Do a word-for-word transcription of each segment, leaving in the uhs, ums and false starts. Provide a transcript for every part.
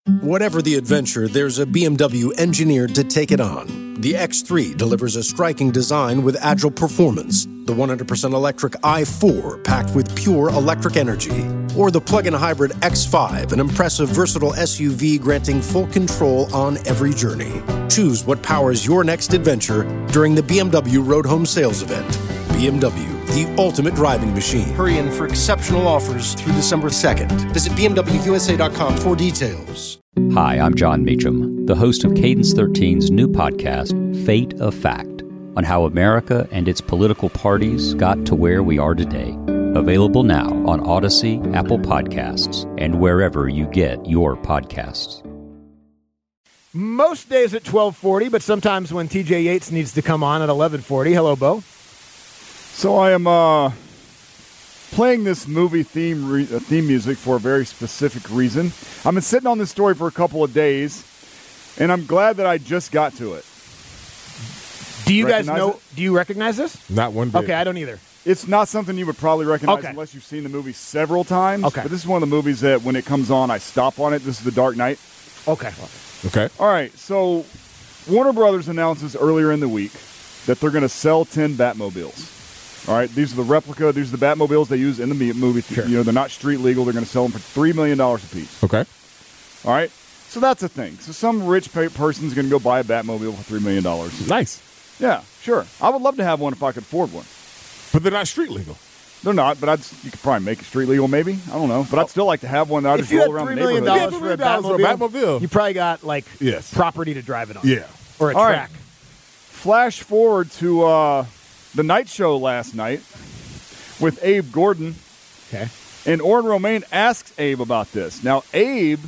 Whatever the adventure, there's a B M W engineered to take it on. The X three delivers a striking design with agile performance. The one hundred percent electric i four packed with pure electric energy. Or the plug-in hybrid X five, an impressive versatile S U V granting full control on every journey. Choose what powers your next adventure during the B M W Road Home Sales Event. B M W, the ultimate driving machine. Hurry in for exceptional offers through December second. Visit B M W U S A dot com for details. Hi, I'm John Meacham, the host of Cadence thirteen's new podcast, Fate of Fact, on how America and its political parties got to where we are today. Available now on Odyssey, Apple Podcasts, and wherever you get your podcasts. Most days at twelve forty, but sometimes when T J Yates needs to come on at eleven forty. Hello, Bo. So I am uh, playing this movie theme re- uh, theme music for a very specific reason. I've been sitting on this story for a couple of days, and I'm glad that I just got to it. Do you Recognize guys know? it? Do you recognize this? Not one bit. Okay, I don't either. It's not something you would probably recognize Okay. unless you've seen the movie several times. Okay. But this is one of the movies that when it comes on, I stop on it. This is The Dark Knight. Okay. Okay. All right, so Warner Brothers announces earlier in the week that they're going to sell ten Batmobiles. All right, these are the replica. These are the Batmobiles they use in the movie. Sure. You know, they're not street legal. They're going to sell them for three million dollars a piece. Okay. All right, so that's a thing. So some rich pa- person's going to go buy a Batmobile for three million dollars. Nice. Yeah, sure. I would love to have one if I could afford one. But they're not street legal. They're not, but I'd, you could probably make it street legal, maybe. I don't know. But I'd still like to have one that I If just you roll had around the three million neighborhood. dollars Yeah, for a three million dollars Batmobile, for a Batmobile. you probably got like Yes. property to drive it on. Yeah. Or a All right. track. Flash forward to uh, the night show last night with Abe Gordon. Okay. And Orrin Romaine asks Abe about this. Now, Abe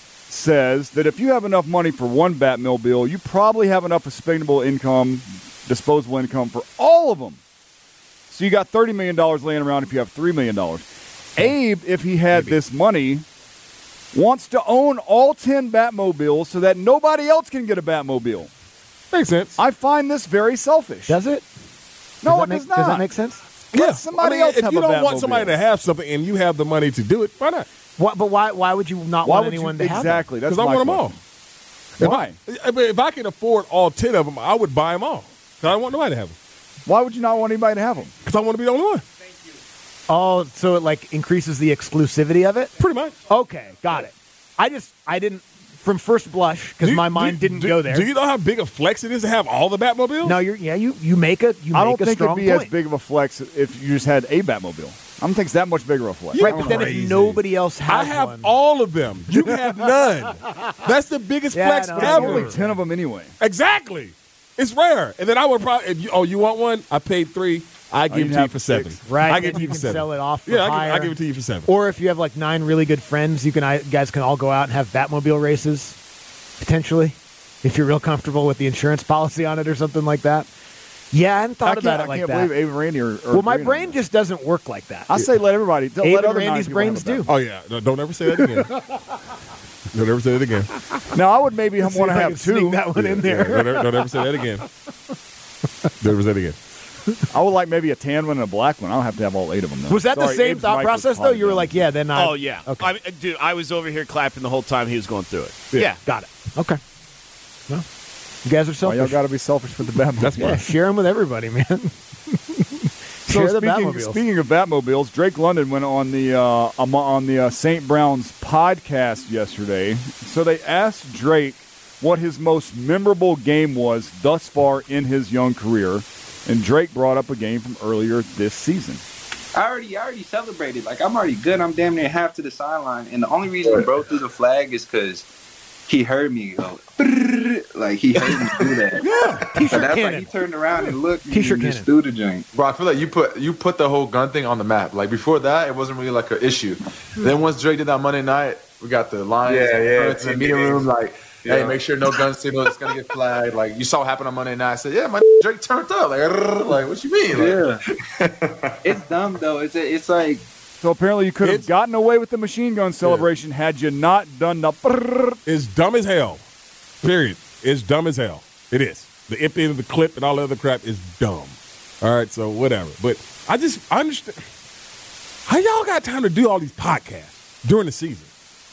says that if you have enough money for one Batmobile, you probably have enough expendable income, disposable income for all of them. So you got thirty million dollars laying around if you have three million dollars. Abe, if he had Maybe. this money, wants to own all ten Batmobiles so that nobody else can get a Batmobile. Makes sense. I find this very selfish. Does it? no, does it that does make, not. Does that make sense? Let yeah. somebody I mean, else if have you a don't want Batmobile. somebody to have something and you have the money to do it, why not? What, but why? Why would you not Why want would anyone you, to have exactly? That's Because I my want them all. question. Why? If I, I mean, if I can afford all ten of them, I would buy them all. 'Cause I don't want nobody to have them. Why would you not want anybody to have them? Because I want to be the only one. Oh, so it like increases the exclusivity of it? Pretty much. Okay, got it. I just I didn't from first blush because Do you- my mind do- didn't do- go there. Do you know how big a flex it is to have all the Batmobiles? No, you're yeah you you make a you I make don't a think strong it'd be point. as big of a flex if you just had a Batmobile. I don't think it's that much bigger of a flex. You Right, but then crazy. if nobody else has I have one, all of them. You have none. That's the biggest Yeah, flex I know. There's ever. only ten of them anyway. Exactly. It's rare. And then I would probably, if you, oh, you want one? I paid three. I give you'd it to you have for six. seven. right? I then give it to you you for can seven. sell it off for Yeah, I higher. give, I give it to you for seven. Or if you have like nine really good friends, you can I, guys can all go out and have Batmobile races potentially, if you're real comfortable with the insurance policy on it or something like that. Yeah, I hadn't thought I about can't, it I like can't that. believe Abe and Randy are. are well, my agreeing on brain this. just doesn't work like that. I say let everybody. Abe let and other Randy's nine brains people have do. Oh, yeah. No, don't ever say that again. Don't ever say that again. a- Now I would maybe want See to if I have can sneak two. that one in Yeah, there. don't, ever, don't ever say that again. Don't ever say that again. I would like maybe a tan one and a black one. I don't have to have all eight of them. Though. Was that the Sorry, same Abe's thought mic was process though? potted You were down. like, yeah, then I. Oh, yeah. Okay. I mean, dude, I was over here clapping the whole time he was going through it. Yeah. Yeah. Got it. Okay. Well, you guys are Oh, selfish. y'all got to be selfish with the Batmobile. That's yeah, fine. share them with everybody, man. So Share the speaking, Batmobiles. speaking of Batmobiles, Drake London went on the uh, um, on the uh, Saint Brown's podcast yesterday. So they asked Drake what his most memorable game was thus far in his young career, and Drake brought up a game from earlier this season. I already, I already celebrated. Like I'm already good. I'm damn near half to the sideline, and the only reason he broke through the flag is because he heard me go. "Brrr," like he heard me do that. Yeah, So T-shirt that's cannon. like he turned around and looked. and T-shirt just cannon. threw the joint. Bro, I feel like you put you put the whole gun thing on the map. Like before that, it wasn't really like an issue. Then once Drake did that Monday night, we got the lines Yeah, yeah, in the meeting room. Like, hey, Yeah. make sure no gun signal is gonna get flagged. Like you saw it happen on Monday night. I said, yeah, my Drake turned up. Like, "Rrr," like what you mean? Like, Yeah, it's dumb though. It's it's like So apparently you could have It's- gotten away with the machine gun celebration had you not done the. brrr. It's dumb as hell. Period. It's dumb as hell. It is. The emptying of the clip and all the other crap is dumb. All right, so whatever. But I just I understand. How y'all got time to do all these podcasts during the season?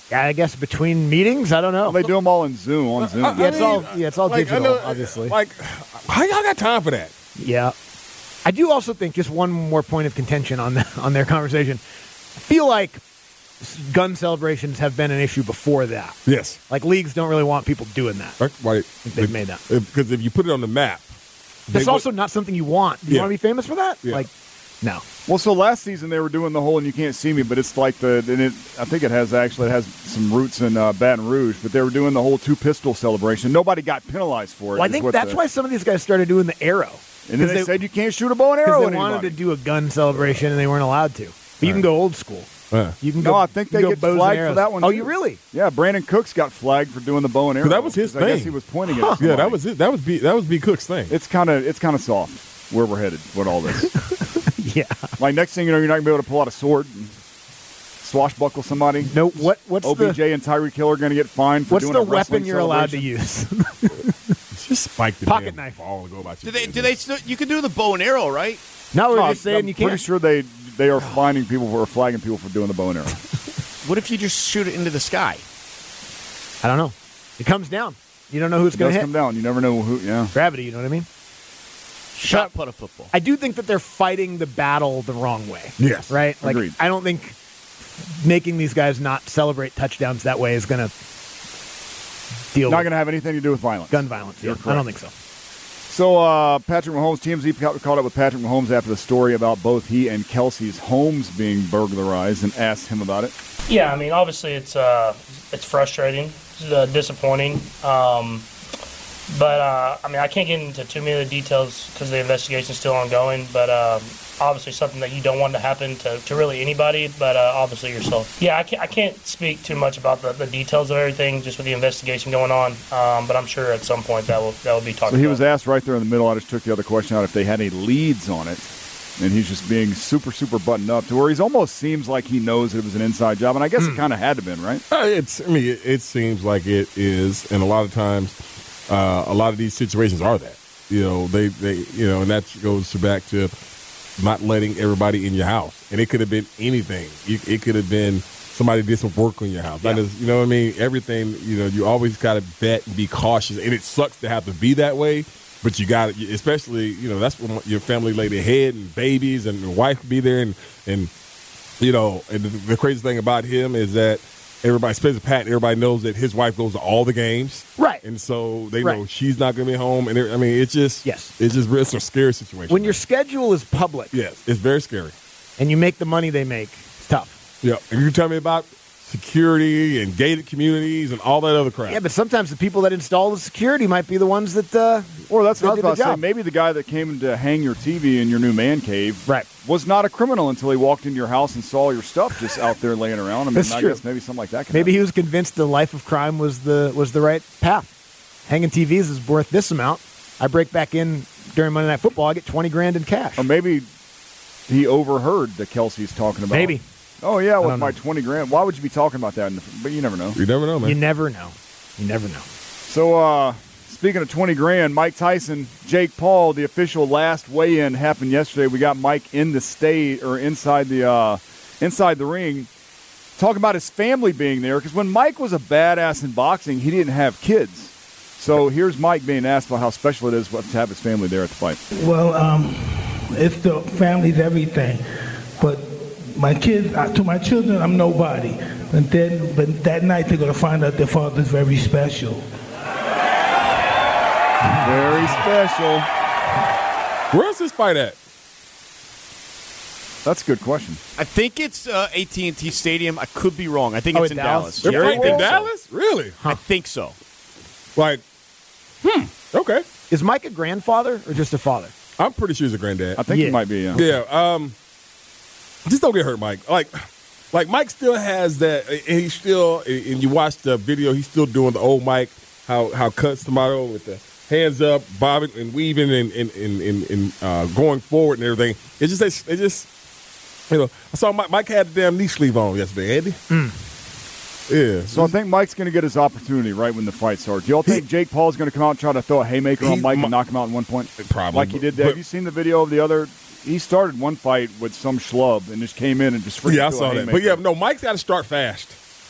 Yeah, I guess between meetings, I don't know. They do them all in Zoom on Zoom. I- I yeah, it's mean, all yeah, it's all like, I digital, know- obviously. Like, how y'all got time for that? Yeah, I do also think just one more point of contention on the, on their conversation. I feel like gun celebrations have been an issue before that. Yes. Like leagues don't really want people doing that. Right. Right. They've made that. Because if you put it on the map, That's they also would- not something you want. Do you Yeah. want to be famous for that? Yeah. Like, no. Well, so last season they were doing the whole, and you can't see me, but it's like the, and it, I think it has actually, it has some roots in uh, Baton Rouge, but they were doing the whole two pistol celebration. Nobody got penalized for it. Well, I is think what that's the- why some of these guys started doing the arrow. And then 'Cause they, said you can't shoot a bow and arrow Because at they wanted anybody. to do a gun celebration and they weren't allowed to. But you can go old school. Uh, You can No, go. I think you they can go get bows and flagged for arrows. that one, Oh, too. you really? Yeah, Brandon Cooks got flagged for doing the bow and arrow. that was his 'cause I guess thing. he was pointing at yeah, somebody. that was it. That was B. That was B. Cook's thing. It's kind of it's kind of soft where we're headed with all this. Yeah. Like next thing you know, you're not gonna be able to pull out a sword and swashbuckle somebody. No. What? What's O B J the? and Tyreek Hill are gonna get fined for What's doing the a wrestling weapon you're allowed to celebration. use? Just spike the Pocket damn knife. ball and go about Do your they? Do business. they? Still, you can do the bow and arrow, right? no, we're No, just saying I'm you pretty can't. sure they they are finding people or flagging people for doing the bow and arrow. What if you just shoot it into the sky? I don't know. It comes down. You don't know who's It going does to hit. come down. You never know who. Yeah. Gravity. You know what I mean? Shot put a football. I do think that they're fighting the battle the wrong way. Yes. Right? Like, Agreed. I don't think making these guys not celebrate touchdowns that way is going to deal Not with going to have anything to do with violence. gun violence. Yeah, You're I don't correct. think so. So uh, Patrick Mahomes, T M Z ca- caught up with Patrick Mahomes after the story about both he and Kelsey's homes being burglarized and asked him about it. Yeah, I mean, obviously it's uh, it's frustrating, it's, uh, disappointing, um, but uh, I mean, I can't get into too many of the details because the investigation's still ongoing. But um, obviously, something that you don't want to happen to, to really anybody, but uh, obviously yourself. Yeah, I can't, I can't speak too much about the, the details of everything, just with the investigation going on. Um, but I'm sure at some point that will that will be talked So he about. was asked right there in the middle. I just took the other question out if they had any leads on it. And he's just being super, super buttoned up to where he's almost seems like he knows it was an inside job. And I guess it kind of had to been, right? Uh, it's. I mean, it, it seems like it is, and a lot of times, uh, a lot of these situations are that. You know, they, they, you know, and that goes back to not letting everybody in your house, and it could have been anything. You, it could have been somebody did some work on your house. Not just, you know what I mean? Everything. You know, you always got to vet and be cautious, and it sucks to have to be that way. But you got to, especially, you know, that's when your family lay their head and babies and your wife be there. And, and you know, and the, the crazy thing about him is that everybody, especially Pat, everybody knows that his wife goes to all the games. Right. And so they Right. know she's not going to be home. And it- I mean, it's just, Yes. it's just, it's a scary situation. When your schedule is public Yes, it's very scary. and you make the money they make, it's tough. Yeah. And you tell me about security and gated communities and all that other crap. Yeah, but sometimes the people that install the security might be the ones that. Uh, Or that's what I They was did the about to say. job. Maybe the guy that came to hang your T V in your new man cave Right. was not a criminal until he walked into your house and saw your stuff just out there laying around. I mean, That's I true. guess maybe something like that could Maybe happen. he was convinced the life of crime was the was the right path. Hanging T Vs is worth this amount. I break back in during Monday Night Football, I get twenty grand in cash. Or maybe he overheard the Kelsey's talking about. Maybe. Oh, yeah, with don't my know. twenty grand. Why would you be talking about that? In the, but you never know. You never know, man. You never know. You never know. So, uh, speaking of twenty grand, Mike Tyson, Jake Paul, the official last weigh-in happened yesterday. We got Mike in the state or inside the uh, inside the ring, talking about his family being there. Because when Mike was a badass in boxing, he didn't have kids. So here's Mike being asked about how special it is to have his family there at the fight. Well, um, it's the family's everything, but my kids, uh, to my children, I'm nobody. But then, but that night they're gonna find out their father's very special. Very special. Where's this fight at? That's a good question. I think it's uh, A T and T Stadium. I could be wrong. I think Oh, it's in in Dallas? Dallas. They're Yeah, I fighting think in so. Dallas? Really? I think so. Like, hmm, okay. Is Mike a grandfather or just a father? I'm pretty sure he's a granddad. I think Yeah. he might be, yeah. Yeah. Um, just don't get hurt, Mike. Like, like Mike still has that, and he's still. And you watch the video, he's still doing the old Mike, how how cuts tomato with the hands up, bobbing and weaving, and and and, and, and uh, going forward and everything. It's just, it just, you know. I saw Mike, Mike had the damn knee sleeve on yesterday, Andy. Yeah. So I think Mike's going to get his opportunity right when the fight starts. Do y'all think Jake Paul's going to come out and try to throw a haymaker He- on Mike Mi- and knock him out in one point? Probably, Like he did. but- Have you seen the video of the other? He started one fight with some schlub and just came in and just freaking Yeah, I threw a saw that. haymaker. But yeah, no, Mike's got to start fast.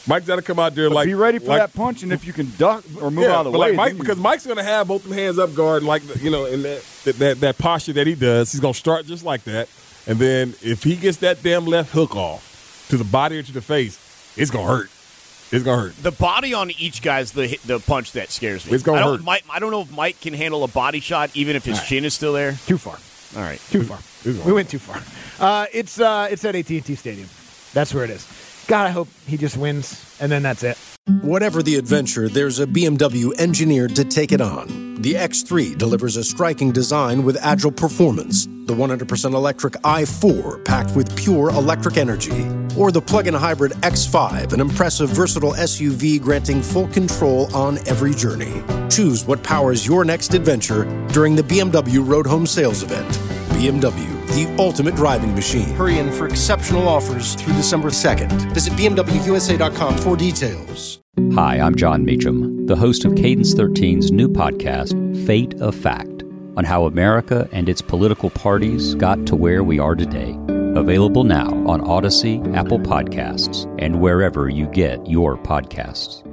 Mike's got to come out there but like be ready for like, that punch, and if you can duck or move yeah, out of the but way, like Mike, then you- because Mike's going to have both them hands up guard, like you know, in that that that posture that he does. He's going to start just like that, and then if he gets that damn left hook off to the body or to the face, it's going to hurt. It's going to hurt. The body on each guy's the hit- the punch that scares me. It's gonna I don't, hurt. Mike, I don't know if Mike can handle a body shot, even if his All right. chin is still there. Too far. All right. Too far. We went too far. Uh, it's uh, it's at A T and T Stadium. That's where it is. God, I hope he just wins, and then that's it. Whatever the adventure, there's a B M W engineered to take it on. The X three delivers a striking design with agile performance. The one hundred percent electric i four packed with pure electric energy. Or the plug-in hybrid X five, an impressive versatile S U V granting full control on every journey. Choose what powers your next adventure during the B M W Road Home Sales Event. B M W, the ultimate driving machine. Hurry in for exceptional offers through December second. Visit B M W U S A dot com for details. Hi, I'm John Meacham, the host of Cadence thirteen's new podcast, Fate of Fact, on how America and its political parties got to where we are today. Available now on Odyssey, Apple Podcasts, and wherever you get your podcasts.